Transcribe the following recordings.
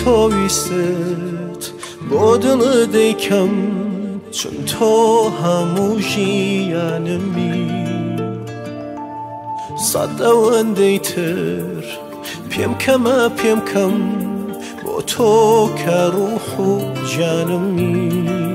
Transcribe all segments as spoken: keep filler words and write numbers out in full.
تۆ ویست بۆ دڵت دەیکەم چون تۆ هەموو ژیانمی سەد ئەوەندەی تر پێم کەمە پێم کەم بۆ تۆ کە ڕوح و جانمی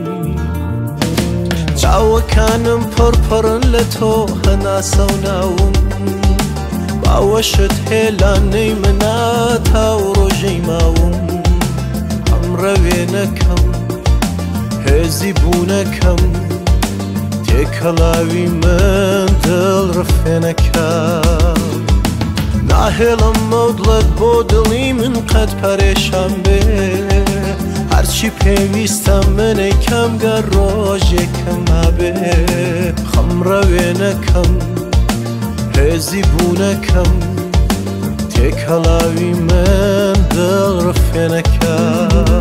چاوەکانم پڕپڕن لە تۆ هەناسە و ناوم باوەشت هێلانەی منە تاو ڕۆژەی ماوم ئەم ڕەوێنەکەم هێزی بوونەکەم تێکەڵاوی من دڵ ڕفێنەکەم ناهێڵم مەودڵت بۆ دڵی من قەت پەرێشان بێ هەرچی پێویستە منەی کەم گەر ڕۆژێکم هەبێ خەم ڕەوێنەکەم هێزی بوونەکەم تێکەڵاوی من دڵ ڕفێنەکەم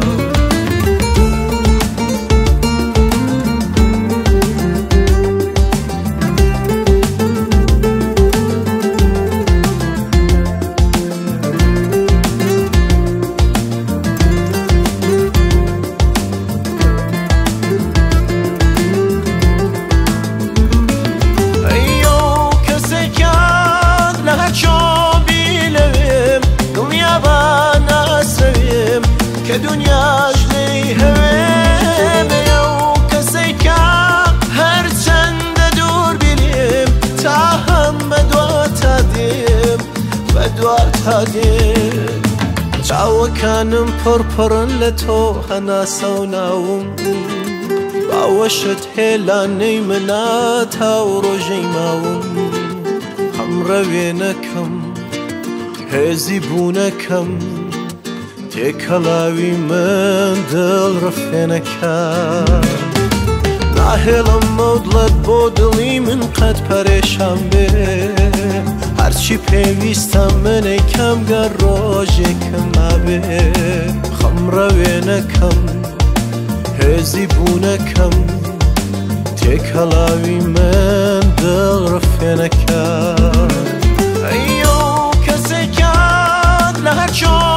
دنیاش لی هویم یو کسی که هر چند دور بینیم تا هم بدوات هدیم بدوات هدیم چاوەکانم پڕپڕن لە تۆ هەناسە و ناوم باوەشت هێلانەی منە تاو ڕۆژەی ماوم هەم ڕەوێنەکەم هێزی بوونەکەم تێکەڵاوی من دڵ ڕفێنەکەم ناهێڵم مەودڵت بۆ دڵی من قەت پەرێشان بێ هەرچی پێویستە منەی کەم گەر ڕۆژێکم هەبێ خەم ڕەوێنەکەم هێزی بوونەکەم تێکەڵاوی من دڵ ڕفێنەکەم ئەیۆ کەسێکات لە هەر چۆ